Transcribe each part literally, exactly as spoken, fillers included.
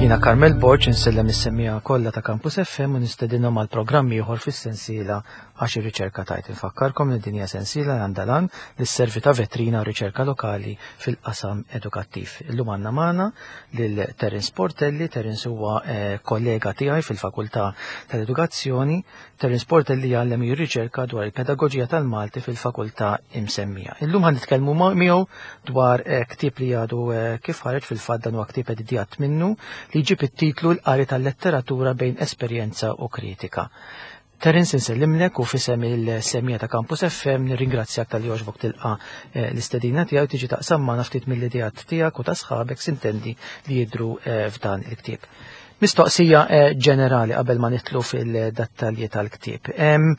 Jina Carmel Borċ insellem is-semmija kollha ta' Campus F M u nistedinhom għal programm ieħor fis-sensiela għax ir-riċerka tajt. Infakkarkom li din hija sensiela għandha lan li sservi ta' vetrina u riċerka lokali fil-qasam edukattiv. Illum għandna magħna lil Terence Portelli. Terence huwa eh, kollega tiegħi fil-Fakultà tal-Edukazzjoni. Terence Portelli jgħallem ir-riċerka dwar il-pedagoġija tal-Malti fil-Fakultà imsemmija. Illum ħan nitkellmu miegħu dwar eh, ktieb li għadu eh, kif ħareġ fil-fatt dan huwa ktieb editjat minnu li jġib it-titlu l-qari tal-letteratura bejn esperjenza u kritika. Terence insellimlek u fisem il-semmija ta' Campus F M nirringrazzjak tal-li għoġbok tilqa l-istedina tiegħu tiġi taqsam ma' naftit mill-idejat tiegħek u ta' sħabek sintendi li jidru f'dan il-ktieb. Mistoqsija ġenerali qabel ma nitlu fil-dettalji tal-ktieb.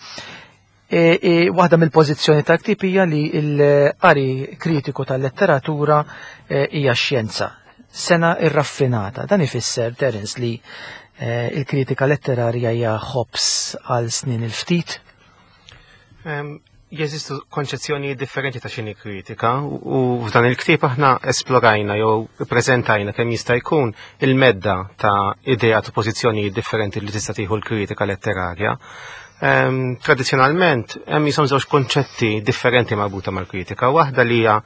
Waħda mill-pożizzjoni tal-ktieb hija li l-qari kritiku tal-letteratura hija xjenza. Sena irraffinata. Dan ifisser, Terence, li eh, il-kritika letterarja hija ħobs għal snin il-ftit? Um, Jeżistu konċezzjoni differenti ta' xini kritika u f'dan il-ktieb aħna esplorajna jew prezentajna kemm jista' jkun il-medda ta' idejat u pożizzjoni differenti li tista' tieħu l-kritika letterarja. Um, Tradizzjonalment hemm jisom żewġ konċetti differenti marbuta mal-kritika. Waħda li hija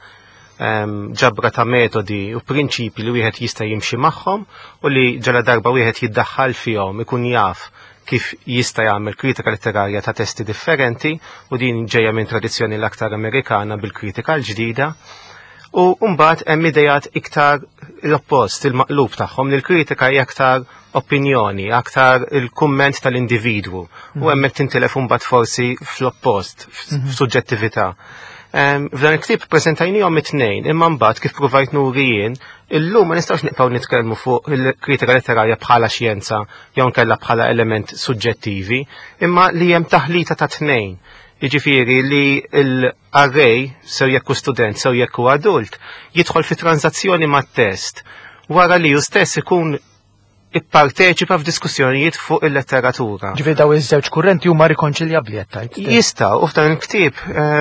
Um, ġabra ta' metodi u prinċipi li wieħed jista' jimxi magħhom u li ġala darba wieħed jiddaħħal fihom ikun jaf kif jista' jagħmel kritika letterarja ta' testi differenti u din ġejja minn tradizzjoni l-aktar Amerikana bil-kritika l-ġdida. U mbagħad hemm idejat iktar l-oppost, il-maqlub tagħhom li l-kritika hija aktar opinjoni, aktar il-kumment tal-individwu mm-hmm. u hemmhekk tintilef mbagħad forsi fl-oppost, f'suġġettività. Um, F'dan il-ktib prezentajnijom it-tnejn, imma mbagħad kif provajt nuri jien, illum ma nistgħux niqgħu nitkellmu fuq il-kritika letterarja bħala xjenza jew nkella bħala element suġġettivi, imma li hemm taħlita ta' tnejn. Jiġifieri li l-arrej, sew jekk hu student, sew jekk hu adult, jidħol fi tranzazzjoni mat-test wara li hu stess ikun ipparteċipa f'diskussjonijiet fuq il-letteratura. Ġifieri daw iż-żewġ kurrenti huma rikonċiljabbli qed tajt. Jista' u f'dan il-ktieb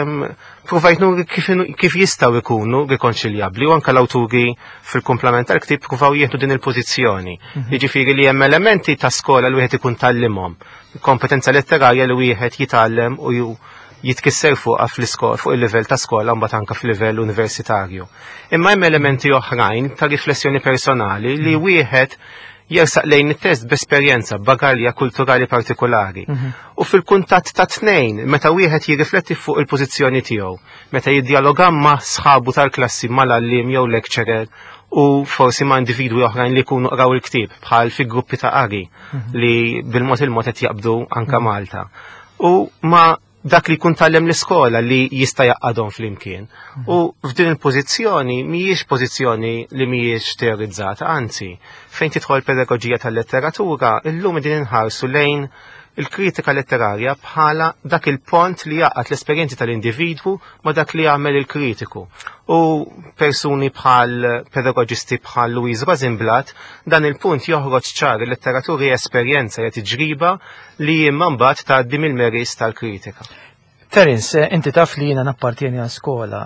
provajt nuri kif jistgħu jkunu rikonċiljabbli u anke l-awturi fil-komplement tal-ktieb pruvaw jieħdu din il-pożizzjoni. Jiġifieri li hemm elementi ta' skola li wieħed ikun tallimhom, kompetenza letterarja li wieħed jitgħallem u jitkisser fuqha fl-iskola fuq il-livell ta' skola mbagħad anke fil-livell universitarju. Imma hemm elementi oħrajn ta' riflessjoni personali li wieħed jersaq lejn it-test b'esperjenza bagalja kulturali partikolari. Mm-hmm. U fil-kuntatt ta' tnejn, meta wieħed jirrifletti fuq il-pożizzjoni tiegħu, meta jiddialoga ma' sħabu tal-klassi mal-allim jew lecturer u forsi ma' individwi oħrajn li jkunu qraw il-ktieb bħal fi gruppi ta' qari mm-hmm. li bil-mod il-mod qed jaqbdu anke mm-hmm. Malta. U ma' dak li jkun tallem l-iskola li jista' jaqadhom flimkien. Mm-hmm. U f'din il-pożizzjoni mhijiex pożizzjoni li mhijiex teorizzata, anzi, fejn tidħol pedagoġija tal-letteratura, illum din inħarsu lejn il-kritika letterarja bħala dak il-pont li jaqgħad l-esperjenzi tal-individwu ma dak li jagħmel il-kritiku. U persuni bħal pedagoġisti bħal Louise Rosenblatt dan il-punt joħroġ ċar il-letteratura hija esperjenza hija tiġriba li imma mbagħad tgħaddi mill-meris tal-kritika. Terence, inti taf li jiena nappartieni għal skola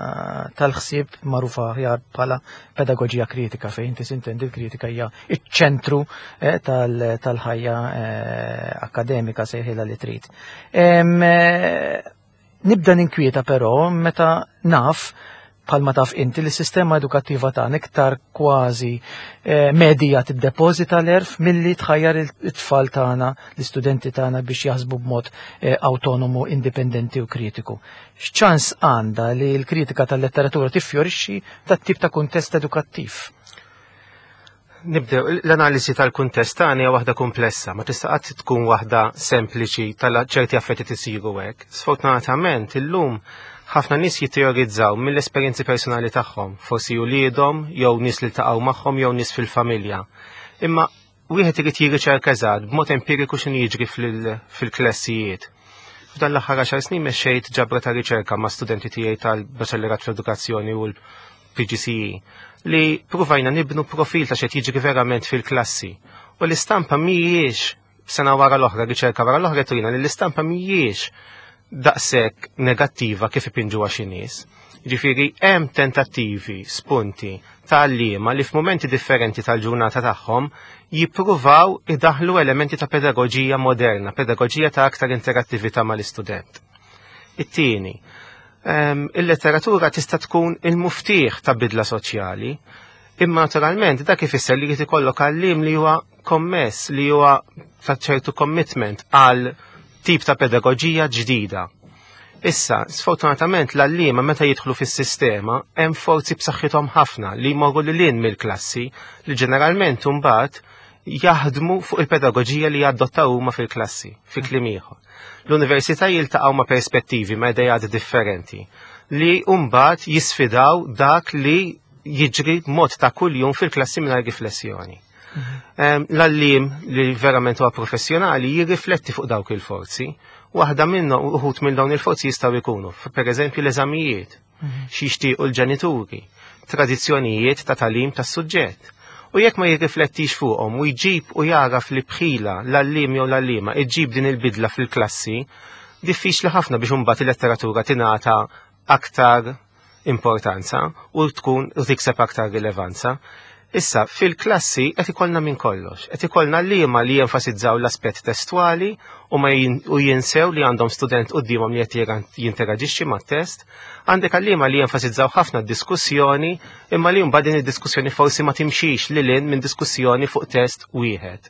tal-ħsieb magħrufa ħjar bħala pedagoġija kritika fejn inti sintendi l-kritika hija iċ-ċentru tal-ħajja akademika sejħilha li trid. Nibda ninkwieta però meta naf bħalma taf inti li s-sistema edukattiva tagħna iktar kważi medija tiddepozita l-erf milli tħajjar it-tfal tagħna, l-istudenti tagħna biex jaħsbu b'mod autonomu, indipendenti u kritiku. X'ċans għandha li l-kritika tal-letteratura tiffjorixxi tat-tip ta' kuntest edukattiv? Nibdew l-analiżi tal-kuntest tagħna hija waħda komplessa, ma tista' qatt tkun waħda sempliċi tal-ċerti affetti tisiru hekk. Sfortunatament illum ħafna nies jitteorizzaw mill-esperjenzi personali tagħhom, forsi uliedhom jew nies li ltaqgħu magħhom jew nies fil-familja. Imma wieħed irid jirriċerka eżatt b'mod empiriku x'inhu jiġri fil-klassijiet. F'dan l-aħħar għaxar snin mexxejt ġabra ta' riċerka ma' studenti tiegħi tal-Baċellerat fl-Edukazzjoni u l-P G C E li pruvajna nibnu profil ta' x'qed jiġri verament fil-klassi. U l-istampa mhijiex sena wara l-oħra, riċerka wara l-oħra turina li l-istampa mhijiex daqshekk negattiva kif ipinġuha xi nies. Ġifieri hemm tentattivi, spunti tal-liema li f'momenti differenti tal-ġurnata tagħhom jippruvaw idaħlu elementi ta' pedagoġija moderna, pedagoġija ta' aktar interattività mal-istudent. It-tieni, um, il-letteratura tista' tkun il-muftiħ ta' bidla soċjali, imma naturalment dak ifisser li jrid ikollok għalliem li huwa kommess, li huwa ta' ċertu commitment għal tip ta' pedagoġija ġdida. Issa, sfortunatament l-allima meta jidħlu fis-sistema hemm forzi b'saħħithom ħafna li jmorru lil hinn mill-klassi li ġeneralment imbagħad jaħdmu fuq il-pedagoġija li jadottaw huma fil-klassi, fi kliem ieħor. L-università jiltaqgħu ma' perspettivi ma' idejat differenti li mbagħad jisfidaw dak li jiġri mod ta' kuljum fil-klassi mingħajr riflessjoni. L-allim li verament huwa professjonali jirrifletti fuq dawk il-forzi. Waħda minnu uħut minn dawn il-forzi jistgħu jkunu, per eżempju l-eżamijiet, xi jixtiequ l-ġenituri, tradizzjonijiet ta' talim tas-suġġett. U jekk ma jirriflettix fuqhom u jġib u jaraf li bħila l-allim jew l-allima iġġib din il-bidla fil-klassi, diffiċli ħafna biex imbagħad il-letteratura tingħata aktar importanza u tkun u tikseb aktar rilevanza. Issa, fil-klassi qed ikollna minn kollox, qed ikollna liema li jenfasizzaw l-aspett testwali u ma u jinsew li għandhom student qudiemhom li qed jinteraġixxi mat-test, għandek għalliema li jenfasizzaw ħafna diskussjoni imma li mbagħad din id-diskussjoni forsi ma timxix lil hinn minn diskussjoni fuq test wieħed.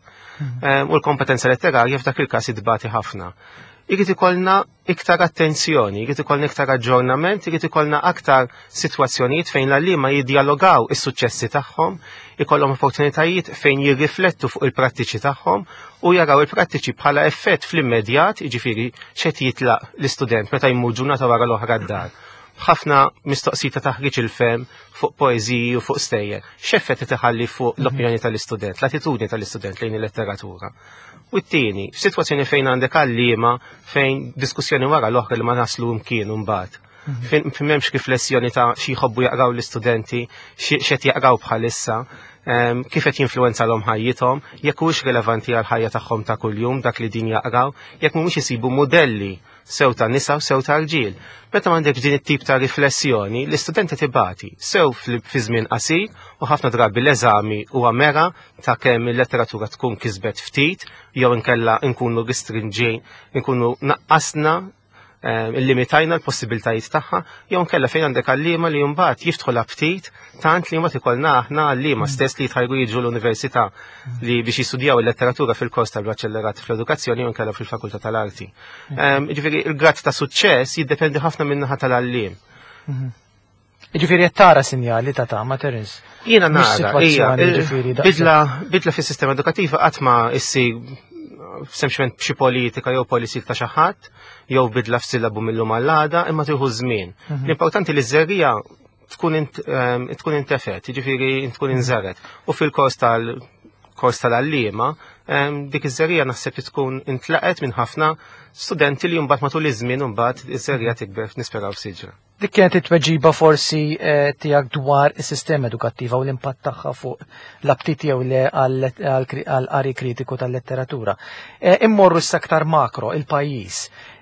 U l-kompetenza letterarja f'dak il-każ idbati ħafna. Irid ikollna iktar attenzjoni, irid ikollna iktar aġġornament, irid ikollna aktar sitwazzjonijiet fejn l-allima jiddialogaw is-suċċessi tagħhom, ikollhom opportunitajiet fejn jirriflettu fuq il-prattiċi tagħhom u jaraw il-prattiċi bħala effett fl-immedjat, jiġifieri x'qed jitlaq l-istudent meta jmur ġurnata wara l-oħra d-dar. Ħafna mistoqsita taħriġ il-fem fuq poeżiji u fuq stejjer. X'effett iħalli fuq l-opinjoni tal-istudent, l-attitudni tal-istudent lejn il-letteratura. U t-tieni, f'sitwazzjoni fejn għandek għalliema fejn diskussjoni wara l-oħra li ma naslu mkienu mbagħad. Fejn m'hemmx riflessjoni ta' xi jħobbu jaqraw l-istudenti, x'qed jaqraw bħalissa, kif qed jinfluwenzalhom ħajjithom, jekk huwiex rilevanti għal ħajja tagħhom ta' kuljum dak li din jaqraw, jekk mhumiex isibu modelli sew ta' nisa u sew ta' rġiel. Meta m'għandek din it-tip ta' riflessjoni, l-istudenti tibati sew fi żmien qasir u ħafna drabi l-eżami huwa mera ta' kemm il-letteratura tkun kisbet ftit jew inkella nkunu ristrinġejn, nkunu naqqasna il-limitajna l-possibiltajiet tagħha, jew nkella fejn għandek għalliema li mbagħad jiftħu l-aptit tant li mbagħad ikollna aħna għalliema stess li jitħajru jiġu l-università li biex jistudjaw il-letteratura fil-kors tal-baċellerat fl-edukazzjoni jew nkella fil-fakultà tal-arti. Ġifieri il-grad ta' suċċess jiddependi ħafna min-naħa tal-għalliem. Ġifieri qed tara sinjali ta' tama Teres. Jiena nara, hija bidla bidla fis-sistema edukattiv qatt ma issir sempliċement b'xi politika jew policy ta' xi ħadd jew bidla f'sillabu mill-lum għall-għada imma tieħu żmien. L-importanti li ż-żerrija tkun intefet, jiġifieri tkun inżaret. U fil-kors tal-kors tal-għalliema dik iż-żerrija naħseb li tkun intlaqet minn ħafna studenti li mbagħad matul iż-żmien u mbagħad iż-żerrija tikber nisperaw f'siġra. Dik kienet it-tweġiba forsi tiegħek dwar is-sistema edukattiva u l-impatt tagħha fuq l-aptit jew le għall-qari kritiku tal-letteratura. Immorru s-aktar makro, il-pajjiż.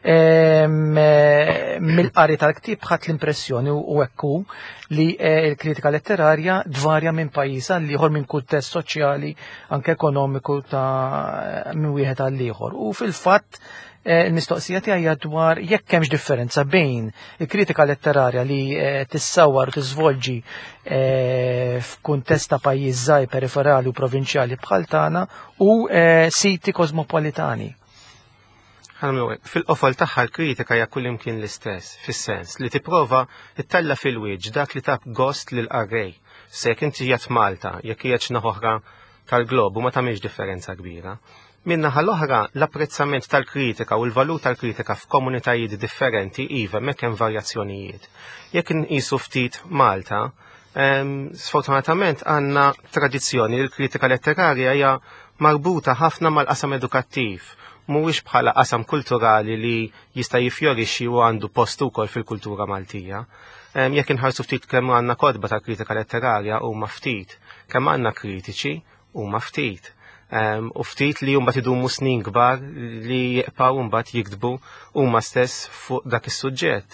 Mill-qari tal-ktieb ħadd l-impressjoni u hekk hu li l-kritika letterarja dvarja minn pajjiż għal ieħor minn kuntest soċjali anke ekonomiku ta' minn wieħed għal ieħor. U fil-fatt il-mistoqsija tiegħi dwar jekk hemmx differenza bejn il-kritika letterarja li tissawwar u tiżvolġi f'kuntest ta' pajjiż żgħir periferali u provinċjali bħal tagħna u siti kosmopolitani. Fil-qofol tagħha l-kritika hija kullimkien l-istess, fis-sens li tipprova ittella fil-wiġġ dak li tab gost lil qarrej. Se jekk inti qiegħed Malta, jekk qiegħed naħa oħra tal-globu ma tagħmilx differenza kbira. Minnaħa l-oħra l-apprezzament tal-kritika u l-valur tal-kritika f'komunitajiet differenti iva mek hemm varjazzjonijiet. Jekk inqisu ftit Malta, sfortunatament għandna tradizzjoni li l-kritika letterarja hija marbuta ħafna mal-qasam edukattiv, mhuwiex bħala qasam kulturali li jista' jifjorixxi u għandu post ukoll fil-kultura Maltija. Jekk inħarsu ftit kemm għandna kodba tal-kritika letterarja huma ftit, kemm għandna kritiċi huma ftit. U ftit li jumbat idumu snin kbar li jibqaw mbagħad jikdbu huma stess fuq dak is-suġġett.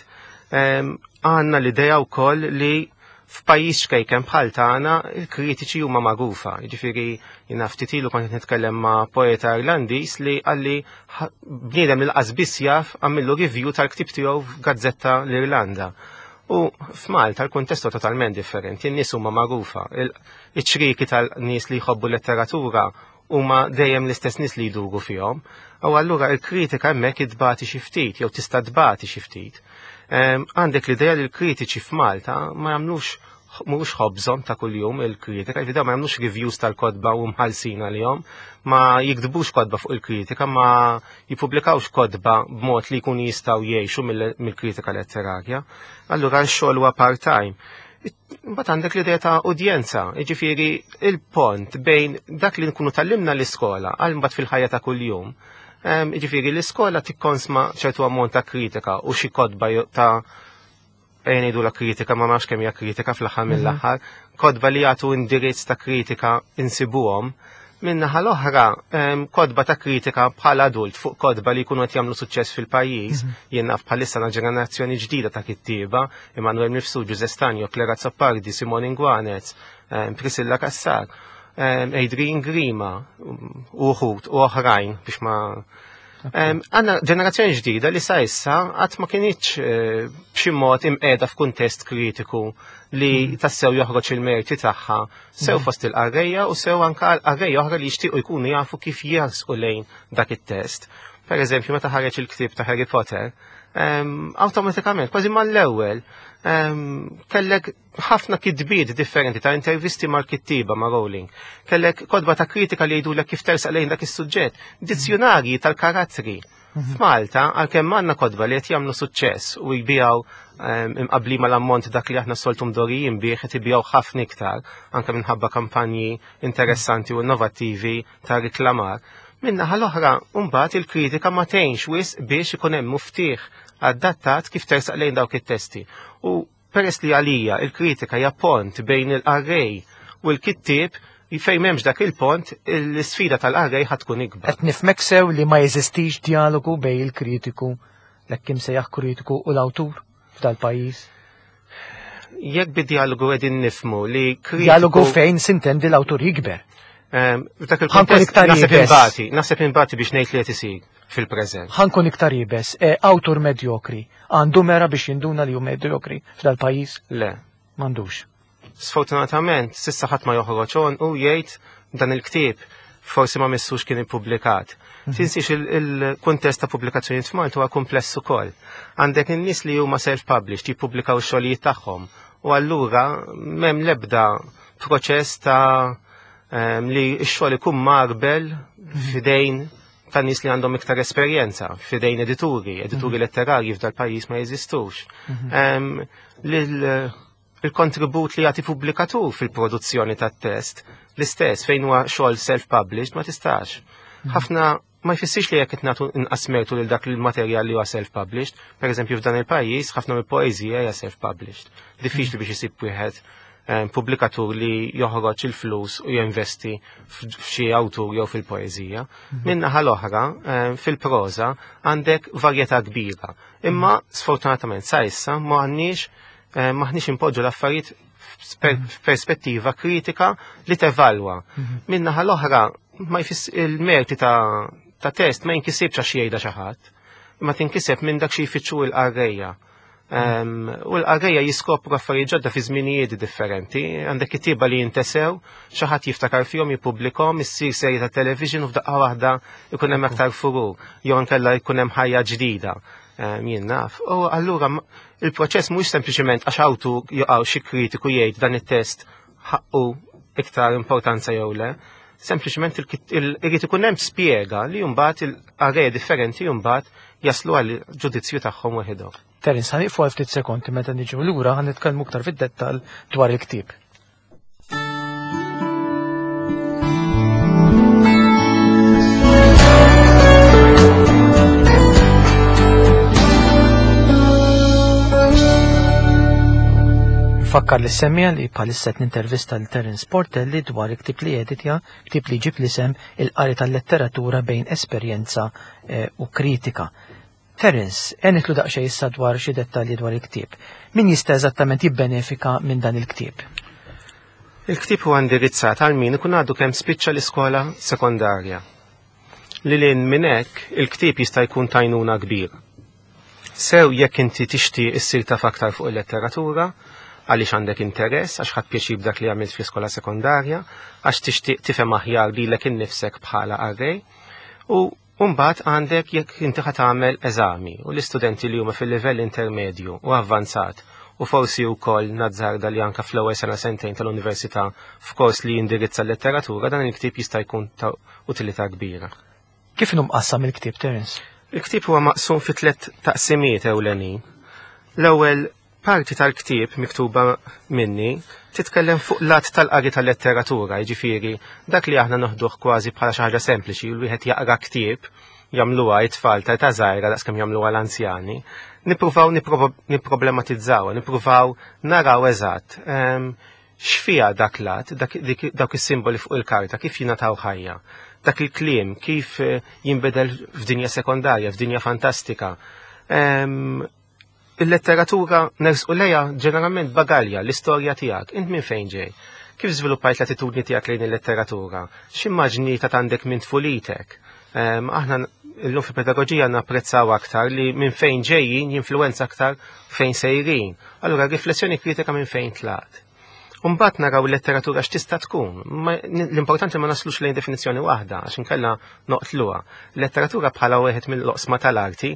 Għandna l-idea wkoll li f'pajjiż xkejken bħal tagħna il-kritiċi huma magħrufa. Jiġifieri jien ftit ilu kont nitkellem ma' poeta Irlandiż li qalli bniedem li laqas biss jaf għamillu review tal-ktib tiegħu f'gazzetta l-Irlanda. U f'Malta l-kuntestu totalment differenti, n-nies huma magħrufa. Iċ-ċriki tal-nies li jħobbu letteratura huma dejjem l-istess nies li jduru fihom. U allura l-kritika hemmhekk idbati xi ftit jew tista' tbati xi ftit. Għandek l-idea li l-kritiċi f'Malta ma jagħmlux mhux ħobżhom ta' kuljum il-kritika, il-video ma jagħmlux reviews tal-kodba u mħallsin għalihom, ma jiktbux kodba fuq il-kritika, ma jippubblikawx kodba b'mod li jkunu jistgħu jgħixu mill-kritika letterarja. Allura x-xogħol huwa part-time. Mbagħad għandek l-idea ta' udjenza, jiġifieri il-pont bejn dak li nkunu tallimna l-iskola għal mbagħad fil-ħajja ta' kuljum. Ġifiri, l-iskola tikkonsma ċertu ammont ta' kritika u xi kodba ta' jgħidu la kritika ma nafx kemm hija kritika fl-aħħar mill-aħħar, kodba li jagħtu indirizz ta' kritika insibuhom. Min-naħa l-oħra, kodba ta' kritika bħala adult fuq kodba li jkunu qed jagħmlu suċċess fil-pajjiż, jien naf bħalissa na ġenerazzjoni ġdida ta' kittieba, Emanuel Mifsud, Giuseppe Stanio, Clara Zoppardi, Simone Ingwanez, Priscilla Kassar. Adrian Grima uħut u oħrajn biex ma għanna ġenerazzjoni ġdida li sa issa għat ma kienieċ b'xi mod imqeda f'kuntest kritiku li tassew joħroġ il-merti tagħha sew fost il-qarrejja u sew anke qarrejja oħra li jixtiequ jkunu jafu kif jarsqu lejn dak it-test. Per eżempju, meta ħareġ il-ktieb ta' Harry Potter, awtomatikament, kważi mal-ewwel, kellek ħafna kidbiet differenti ta' intervisti mal-kittiba ma' Rowling. Kellek kodba ta' kritika li jgħidulek kif tersaq lejn dak is-suġġett, dizzjonarji tal-karattri. F'Malta, għalkemm għandna kodba li qed jagħmlu suċċess u jbijaw imqabbli mal-ammont dak li aħna soltu mdorijin bih qed ibijaw ħafna iktar, anke minħabba kampanji interessanti u innovattivi ta' riklamar. Minnaħa l-oħra, mbagħad il-kritika ma tgħinx wisq biex ikun hemm muftiħ adattat kif tersaq lejn dawk it-testi. U peress li għalija il-kritika hija pont bejn il-qarrej u l-kittieb fejn m'hemmx dak il-pont, l-sfida tal-qarrej ħad tkun ikbar. Qed nifhmek sew li ma jeżistix dialogu bejn il-kritiku lekk imsejjaħ kritiku u l-awtur f'dal-pajjiż. Jekk bid-dialogu qegħdin nifhmu li kritiku dialogu fejn sintendi l-awtur jikber. Dak il-kontest naħseb imbagħti, naħseb imbagħti biex ngħid li qed isir fil-preżent. Ħankun iktar jibes, awtur medjokri għandu mera biex jinduna li hu medjokri f'dal-pajjiż? Le, m'għandux. Sfortunatament, s'issa ħadd ma joħroġ on u jgħid dan il-ktieb forsi ma missux kien ippubblikat. Tinsix il-kuntest ta' pubblikazzjoni f'Malta huwa kompless ukoll. Għandek in-nies li huma self-published jippubblikaw x-xogħlijiet tagħhom u allura m'hemm l-ebda proċess ta' li x-xogħol ikun marbel f'idejn ta' nies li għandhom iktar esperjenza, f'idejn edituri, edituri letterarji f'dal pajjiż ma jeżistux. Il-kontribut li jagħti pubblikatur fil-produzzjoni tat-test l-istess fejn huwa xogħol self-published ma tistax. Ħafna ma jfissirx li jekk qed nagħtu inqas mertu lil dak il-materjal li huwa self-published, pereżempju f'dan il-pajjiż ħafna mill-poeżija hija self-published. Diffiċli biex isib wieħed pubblikatur li joħroġ il-flus u jinvesti f'xi awtur jew fil-poeżija. Min-naħa l-oħra, fil-proża għandek varjetà kbira. Imma sfortunatament sa issa m'għandniex maħniex impoġġu l-affarijiet f'perspettiva kritika li tevalwa. Min-naħa l-oħra ma jfiss il-merti ta' test ma jinkisibx għax jgħidha xi ħadd, imma tinkiseb minn dak xi jfittxu l-qarrejja. U l-qarrejja jiskopru affarijiet ġodda fi żminijiet differenti, għandek kittieba li jintesew, xi ħadd jiftakar fihom jippubblikhom, issir serji ta' television u f'daqqa waħda jkun hemm aktar furur, jew inkella jkun hemm ħajja ġdida. Jien naf. U allura il-proċess mhux sempliċement għax awtur joqgħu xi kritiku jgħid dan it-test ħaqqu iktar importanza jew le, sempliċement irid ikun hemm spjega li mbagħad il-qarrejja differenti mbagħad jaslu għal ġudizzju tagħhom waħedhom. Terence, ħaniqfu għal ftit sekondi meta niġu lura ħan nitkellmu aktar fid-dettall dwar il-ktieb. Fakkar li semmija li bħalissa nintervista l-Terence Portelli dwar il-ktieb li editja, ktieb li ġib li sem il-qari tal-letteratura bejn esperjenza u kritika. Terence, għenitlu daqxej issa dwar xi dettalji dwar il-ktieb. Min jista' eżattament jibbenefika minn dan il-ktieb? Il-ktieb huwa indirizzat għal min ikun għadu kemm spiċċa l-iskola sekondarja. Lilin minn hekk, il-ktieb jista' jkun tajnuna kbira. Sew jekk inti tixtieq issir taf aktar fuq il-letteratura, għaliex għandek interess, għax ħadd pjaċir b'dak li għamilt fl-iskola sekondarja, għax tixtieq tifhem aħjar lilek innifsek bħala arrej, u mbagħad għandek jekk inti ħadd tagħmel eżami u l-istudenti li huma fil-livell intermedju u avvanzat u forsi wkoll nazzarda li anke fl-ewwel sena sentejn tal-università f'kors li jindirizza l-letteratura dan il-ktieb jista' jkun ta' utilità kbira. Kif inhu mqassam il-ktieb, Terence? Il-ktieb huwa maqsum fi tliet taqsimiet ewlenin. L-ewwel parti tal-ktieb miktuba minni titkellem fuq lat tal-qari tal-letteratura, jiġifieri dak li aħna noħduh kważi bħala xi ħaġa sempliċi u wieħed jaqra ktieb jagħmluha it-tfal ta' ta' żgħira daqskemm jagħmluha l-anzjani, nippruvaw nipproblematizzawha, nippruvaw naraw eżatt x'fiha dak lat, dawk is-simboli fuq il-karta kif jingħataw ħajja, dak il-kliem kif jinbidel f'dinja sekondarja, f'dinja fantastika. Il-letteratura nersqu lejha ġeneralment bagalja l-istorja tiegħek, int minn fejn ġej? Kif żviluppajt l-attitudni tiegħek lejn il-letteratura? X'immaġni ta' għandek minn tfulitek? Aħna llum fil-pedagoġija napprezzaw aktar li minn fejn ġejjin jinfluwenza aktar fejn sejrin. Allura riflessjoni kritika minn fejn tlat. Umbat naraw il-letteratura x'tista' tkun. L-importanti ma naslux lejn definizzjoni waħda għax inkella noqtluha. Letteratura bħala wieħed mill-oqsma tal-arti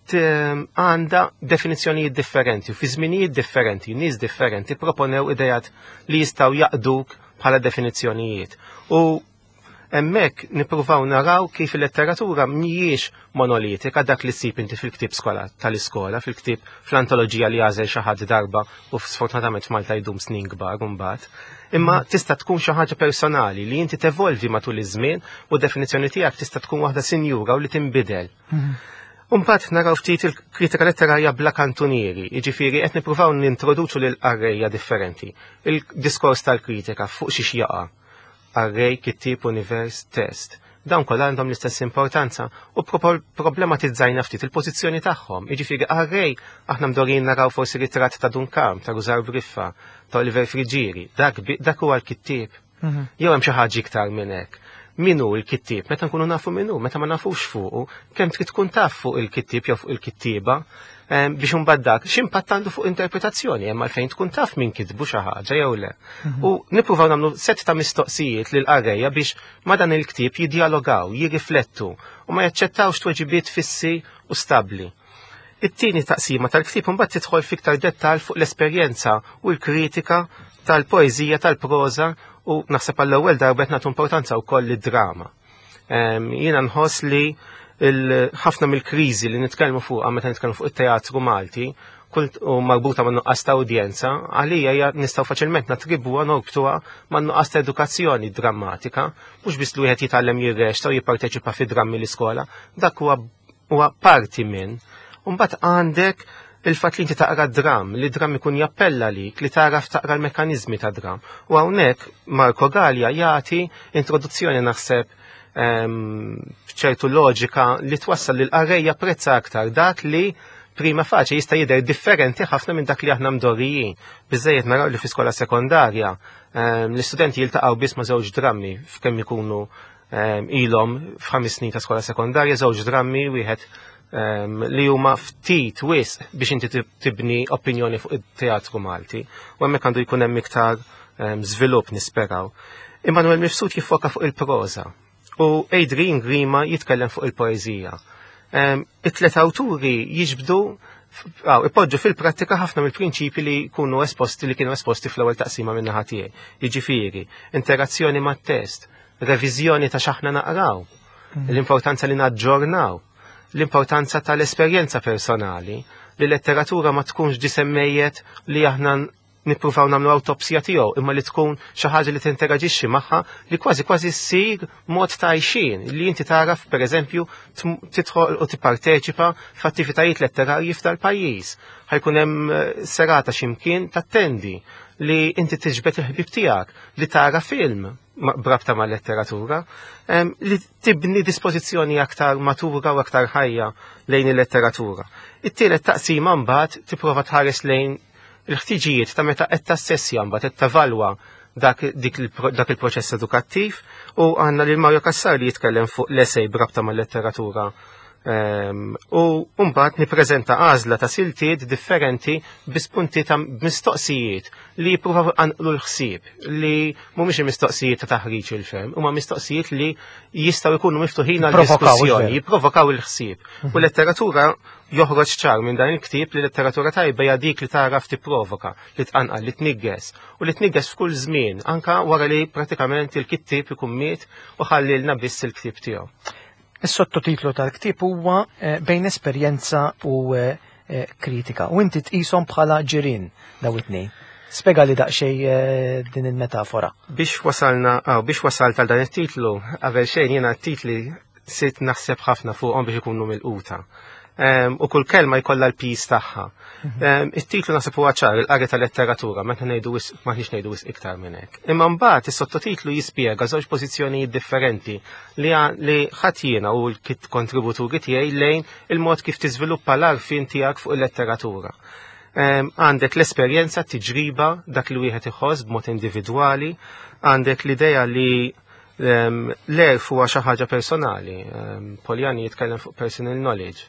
għanda definizzjonijiet differenti u fi żminijiet differenti, nies differenti proponew idejat li jistgħu jaqduk bħala definizzjonijiet. U hemmhekk nippruvaw naraw kif il-letteratura mhijiex monolitika dak li ssib inti fil-ktieb skola tal-iskola, fil-ktieb fl-antoloġija li għażel xi ħadd darba u sfortunatament f'Malta jdum snin kbar imbagħad. Imma tista' tkun xi ħaġa personali li inti tevolvi matul iż-żmien u d-definizzjoni tiegħek tista' tkun waħda sinjura u li tinbidel. Umbat naraw ftit il-kritika letterarja bla kantunieri, jiġifieri qed nippruvaw nintroduċu lil arrejja differenti. Il-diskors tal-kritika fuq xi xjaqa. Arrej, kittieb, univers, test. Dawn kollha għandhom l-istess importanza u problematizzajna ftit il-pożizzjoni tagħhom. Jiġifieri arrej aħna mdorin naraw forsi ritratt ta' Duncan, ta' Rużar Briffa, ta' Oliver Frigieri. Dak huwa l-kittieb. Jew hemm xi ħaġa iktar minn hekk. Minu il-kittieb, meta nkunu nafu minnu, meta ma nafux fuqu, kemm trid tkun taf fuq il-kittieb jew fuq il-kittieba biex imbagħad dak x'impatt għandu fuq interpretazzjoni hemm għalfejn tkun taf min kitbu xi ħaġa jew le. U nippruvaw nagħmlu set ta' mistoqsijiet lil qarrejja biex ma dan il-ktieb jiddialogaw, jirriflettu u ma jaċċettawx tweġibiet fissi u stabbli. It-tieni taqsima tal-ktieb imbagħad tidħol fiktar dettall fuq l-esperjenza u l-kritika tal-poeżija tal-proża u naħseb għall-ewwel darba qed nagħtu importanza wkoll lid-drama. Jiena nħoss li ħafna mill-kriżi li nitkellmu fuqha meta nitkellmu fuq it-teatru Malti u marbuta man nuqqas ta' udjenza, għalija hija nistgħu faċilment natribuha norbtuha man nuqqas ta' edukazzjoni drammatika, mhux biss li wieħed jitgħallem jirreċta u jipparteċipa fi drammi l-iskola, dak huwa parti minn. U mbagħad għandek il-fatt li inti taqra dram, li dram ikun jappella lik, li taraf taqra l-mekkaniżmi ta' dram. U hawnhekk Marco Gallia jagħti introduzzjoni naħseb b'ċertu loġika li twassal lil qarrejja apprezza aktar dak li prima faċi jista' jidher differenti ħafna minn dak li aħna mdorrijin. Biżejjed naraw li fl-iskola sekondarja l-istudenti jiltaqgħu biss ma' żewġ drammi f'kemm ikunu ilhom f'ħames snin ta' skola sekondarja, żewġ drammi wieħed li huma ftit wisq biex inti tibni opinjoni fuq it-teatru Malti u hemmhekk għandu jkun hemm iktar żvilupp nisperaw. Immanuel Mifsud jiffoka fuq il-proża u Adrian Grima jitkellem fuq il-poeżija. It-tlet awturi jiġbdu ipoġġu fil-prattika ħafna mill-prinċipi li jkunu esposti li kienu esposti fl-ewwel taqsima minn naħa tiegħi. Jiġifieri, interazzjoni mat-test, reviżjoni ta' x'aħna naqraw, l-importanza li naġġornaw, l-importanza tal-esperjenza personali, li letteratura ma tkunx disemmejjet li aħna nippruvaw nagħmlu awtopsija tiegħu, imma li tkun xi ħaġa li tinteraġixxi magħha li kważi kważi ssir mod ta' għajxien, li inti taraf pereżempju tidħol u tipparteċipa f'attivitajiet letterarji f'dal-pajjiż. Ħajkun hemm serata x'imkien tattendi li inti tiġbed il-ħbib tiegħek, li tara film brabta ma' letteratura, li tibni dispożizzjoni aktar matura u aktar ħajja lejn il-letteratura. It-tielet taqsima mbagħad tipprova tħares lejn il-ħtiġijiet ta' meta qed tassessja mbagħad qed tavalwa dak il-proċess edukattiv u għandna lil Mario Kassar li jitkellem fuq l-essej brabta ma' letteratura. Um, u mbagħad nippreżenta għażla ta' siltiet differenti bispunti ta' mistoqsijiet li jippruvaw anqlu l-ħsieb li mhumiex mistoqsijiet ta' taħriġ il-ferm, huma mistoqsijiet li jistgħu jkunu miftuħin għal diskussjoni, jipprovokaw il-ħsieb. U letteratura joħroġ ċar minn dan il-ktieb li letteratura tajba hija dik li taraf tipprovoka, li tqanqal, li tnigges u li tnigges f'kull żmien, anka wara li pratikament il-kittieb ikun miet u ħallilna biss il-ktieb tiegħu. Is-sottotitlu tal-ktieb huwa bejn esperjenza u kritika. U inti tqishom bħala ġirien daw it-tnejn. Spjega li daqsxejn din il-metafora. Biex wasalna, aw biex wasalt għal dan it-titlu, qabel xejn jiena t-titli sitt naħseb ħafna fuqhom biex ikunu milquta. U kull kelma jkollha l-pis tagħha. It-titlu naħseb huwa ċar il-qari tal-letteratura, ma ngħidu maħniex ngħidu iktar minn hekk. Imma mbagħad is-sottotitlu jispjega żewġ pożizzjonijiet differenti li ħadd jiena u l-kontributuri tiegħi lejn il-mod kif tiżviluppa l-arfin tiegħek fuq il-letteratura. Għandek l-esperjenza, tiġriba, dak li wieħed iħoss b'mod individwali, għandek l-idea li l-erf huwa xi ħaġa personali, Poljani jitkellem fuq personal knowledge.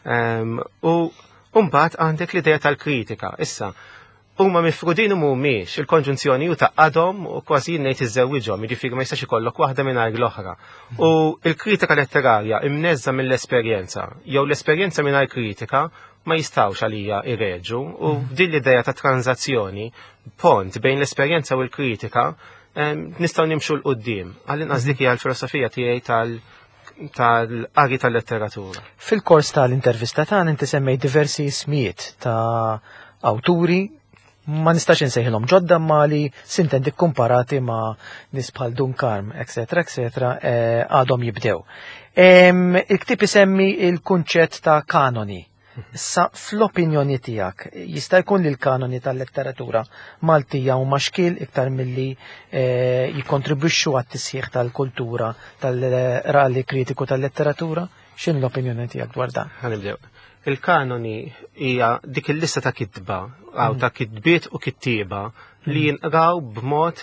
U mbagħad għandek l-idea tal-kritika. Issa, huma mifrudin u mhumiex, il-konġunzjoni ju taqadhom u kważi ngħid iżewwiġhom, jiġifieri ma jistax ikollok waħda mingħajr l-oħra. U l-kritika letterarja imneżża mill-esperjenza, jew l-esperjenza mingħajr kritika ma jistgħux għalija irreġu u din l-idea ta' tranzazzjoni, pont bejn l-esperjenza u l-kritika nistgħu nimxu l-qudiem. Għall-inqas dik hija l-filosofija tiegħi tal- tal-qari tal-letteratura. Fil-kors tal-intervista tagħna inti semmej diversi ismijiet ta' awturi ma nistax insejħilhom ġodda ma li sintendi komparati ma' nies bħal Dunkarm, et cetera, et cetera, għadhom jibdew. Il-ktieb isemmi il-kunċett ta' kanoni. Issa fl-opinjoni tiegħek jista' jkun li l-kanoni tal-letteratura Maltija huma xkiel iktar milli jikkontribwixxu għat-tisħiħ tal-kultura tal-rali kritiku tal-letteratura? X'in l-opinjoni tiegħek dwar dan? Ħanibdew. Il-kanoni hija dik il-lista ta' kitba għaw ta' kitbiet u kittieba li jinqraw b'mod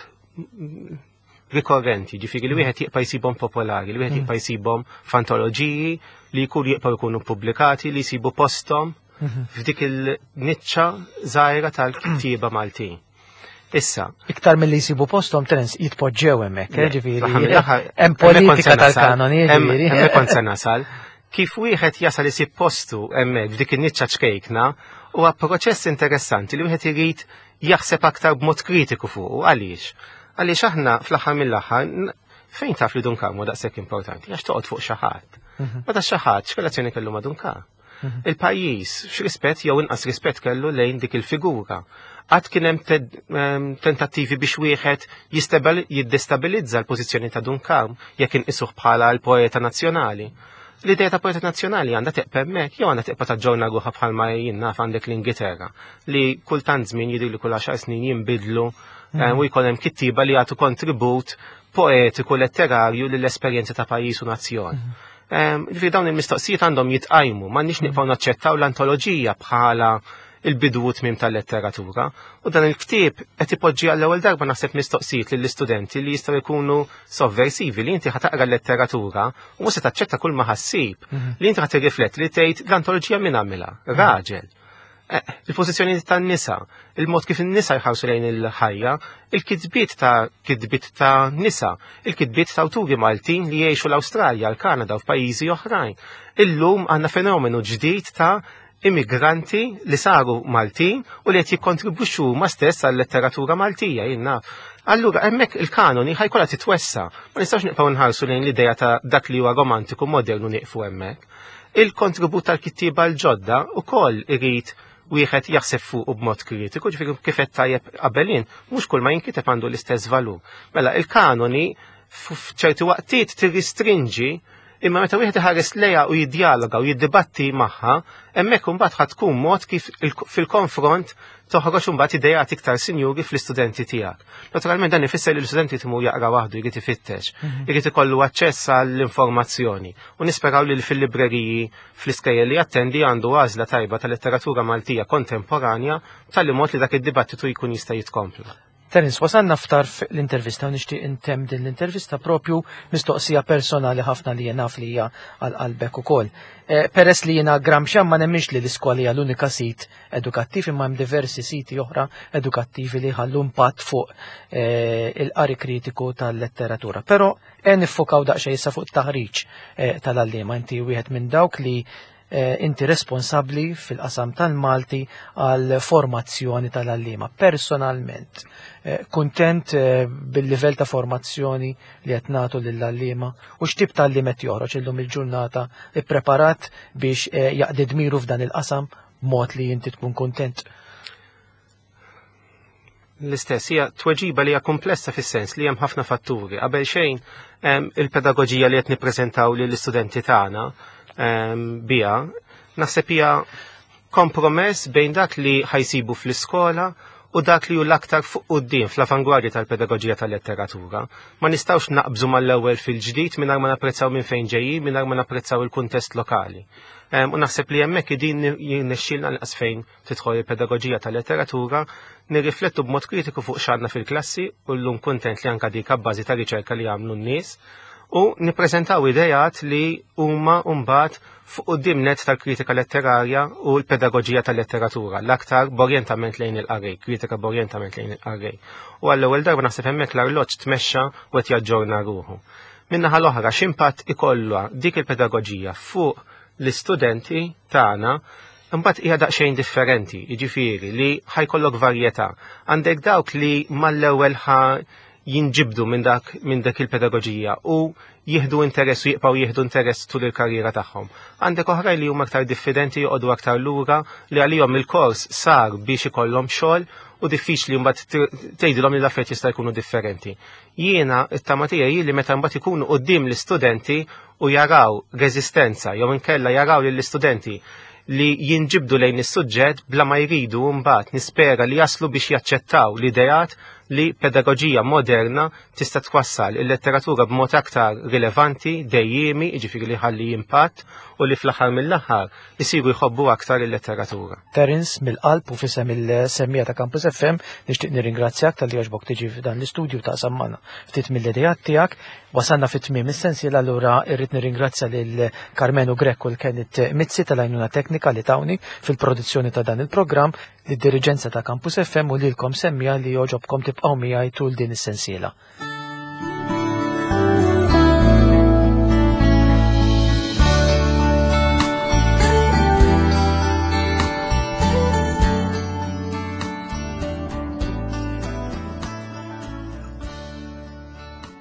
rikorrenti, ġifieri li wieħed jibqa' jsibhom popolari, li wieħed jibqa' jsibhom f'antoloġiji li jkunu jibqgħu jkunu pubblikati, li jsibu posthom f'dik il-niċċa żgħira tal-kittieba Maltin. Issa, iktar milli jsibu posthom trens jitpoġġew hemmhekk, ġifieri hemm politika tal-kanoni, ġifieri. Hemm kont se nasal. Kif wieħed jasal isib postu hemmhekk f'dik in-niċċa ċkejkna huwa proċess interessanti li wieħed irid jaħseb aktar b'mod kritiku fuq għaliex. Għaliex aħna fl-aħħar mill-aħħar fejn taf li Dunkarm huwa daqshekk importanti, għax toqgħod fuq xi ħadd. Meta xi ħadd x'relazzjoni kellu ma' Dunkarm? Il-pajjiż x'rispett jew inqas rispett kellu lejn dik il-figura. Qatt kien hemm tentattivi biex wieħed jiddestabilizza l-pożizzjoni ta' Dunkarm jekk inqisuh bħala l-poeta nazzjonali. L-idea ta' poeta nazzjonali għandha teqpa hemmhekk jew għandha teqpa taġġorna ruħha bħalma jien naf għandek l-Ingilterra li kultant żmien jidhir li kull għaxar snin jinbidlu u jkun hemm kittieba li jagħtu kontribut poetiku letterarju lill-esperjenza ta' pajjiż u nazzjon. Ġifieri dawn il-mistoqsijiet għandhom jitqajmu, m'għandniex nibqgħu naċċettaw l-antoloġija bħala il-bidu u tmiem tal-letteratura u dan il-ktieb qed ipoġġi għall-ewwel darba naħseb mistoqsijiet lill-istudenti li jistgħu jkunu sovversivi li inti ħataqra l-letteratura u mhux se taċċetta kull ma ħassib li inti ħadd irrifletti li tgħid l-antoloġija min għamilha, raġel. Il-pożizzjoni tan-nisa, il-mod kif in-nisa jħarsu lejn il-ħajja, il-kitbiet ta' kitbiet ta' nisa, il-kitbiet ta' awturi Maltin li jgħixu l-Awstralja, l-Kanada u f'pajjiżi oħrajn. Illum għandna fenomenu ġdid ta' immigranti li saru Maltin u li qed jikkontribwixxu ma stess għall-letteratura Maltija jinnaf. Allura hemmhekk il-kanoni ħajkollha titwessa, ma nistgħux nibqgħu nħarsu lejn l-idea ta' dak li huwa romantiku modernu nieqfu hemmhekk. Il-kontribut tal-kittieba l-ġodda ukoll irid wieħed jaħseb fuq b'mod kritiku, ġifieri kif qed tajjeb qabelin, mhux kull ma jinkiteb għandu l-istess valur. Mela il-kanoni f'ċerti waqtiet tirristrinġi Imma meta wieħed iħares lejha u jiddjaloga u jiddibatti magħha, hemmhekk imbagħad ħadd tkun mod kif fil-konfront toħroġ imbagħad idejat iktar sinjuri fl-istudenti tiegħek. Naturalment dan ifisser li l-istudenti timur jaqra waħdu jrid ifittex, jrid ikollu aċċess għall-informazzjoni u nisperaw li fil-libreriji fl-iskejjel li attendi għandu għażla tajba tal-letteratura Maltija kontemporanja tal mod li dak id-dibattitu jkun jista' jitkompla. Terence, wasanna ftar l-intervista u nixtieq intem din l-intervista propju mistoqsija personali ħafna li jena li hija għal-qalbek ukoll. E, peress li jiena Gramscian ma nemmix li l-iskola hija l-unika sit edukattiv imma hemm diversi siti oħra edukattivi li ħallu impatt fuq e, il-qari kritiku tal-letteratura. Però e niffokaw daqsxejn issa fuq taħriġ e, tal-allima. Inti wieħed minn dawk li Eh, inti responsabbli fil-qasam tal-Malti għal formazzjoni tal-allima. Personalment, eh, kuntent eh, bil-livell ta' formazzjoni li qed nagħtu lill-allima u x'tip tal-limet joħroġ illum il-ġurnata ippreparat biex eh, jaqdi dmiru f'dan il-qasam mod li inti tkun kuntent. L-istess hija tweġiba li hija komplessa fis-sens li hemm ħafna fatturi. Qabel xejn il-pedagoġija li qed nippreżentaw lill-istudenti tagħna bija, naħseb hija kompromess bejn dak li ħajsibu fl-iskola u dak li hu l-aktar fuq quddiem fl-avangwardja tal-pedagoġija tal-letteratura. Ma nistgħux naqbżu mal-ewwel fil-ġdid mingħajr ma napprezzaw minn fejn ġejjin, mingħajr ma napprezzaw il-kuntest lokali. U naħseb li hemmhekk din jirnexxielna nqas fejn tidħol il-pedagoġija tal-letteratura nirriflettu b'mod kritiku fuq x'għandna fil-klassi u llum kuntent li anke dik abbażi ta' riċerka li għamlu n-nies u nippreżentaw idejat li huma mbagħad fuq quddiem net tal-kritika letterarja u l-pedagoġija tal-letteratura, l-aktar b'orjentament lejn il-qarrej, kritika b'orjentament lejn il-qarrej. U għall-ewwel darba naħseb hemmhekk l-arloġġ tmexxa u qed jaġġorna ruħu. Min-naħa l-oħra x'impatt ikollha dik il-pedagoġija fuq l-istudenti tagħna imbagħad hija daqsxejn differenti, jiġifieri li ħajkollok varjetà. Għandek dawk li mal-ewwel ħa jinġibdu minn dak minn dak il-pedagoġija u jieħdu interess u jibqgħu jieħdu interess tul il-karriera tagħhom. Għandek oħrajn li huma aktar diffidenti joqogħdu aktar lura li għalihom il-kors sar biex ikollhom xogħol u diffiċli mbagħad tgħidilhom li l-affarijiet jista' jkunu differenti. Jiena it-tama tiegħi li meta mbagħad ikunu quddiem l-istudenti u jaraw reżistenza jew inkella jaraw lill-istudenti li jinġibdu lejn is-suġġett bla ma jridu mbagħad nispera li jaslu biex jaċċettaw l-idejat li pedagoġija moderna tista' twassal il-letteratura b'mod aktar rilevanti, dejjemi, jiġifieri li ħalli impatt u li fl-aħħar mill-aħħar isiru jħobbu aktar il-letteratura. Terence, mill-qalb u fisem il-semmija ta' Campus F M nixtieq nirringrazzjak tal-li għaxbok tiġi f'dan l-istudju ta' sammana ftit mill-idejat tiegħek. Wasanna fit-tmiem is-sensiela allura irrid nirringrazzja lil Carmenu Greco l kienet Mizzi tal-għajnuna teknika li tawni fil-produzzjoni ta' dan il-programm, lid-diriġenza ta' Campus F M u lilkom semmija li joġobkom tibqgħu miegħi tul din is-sensiela.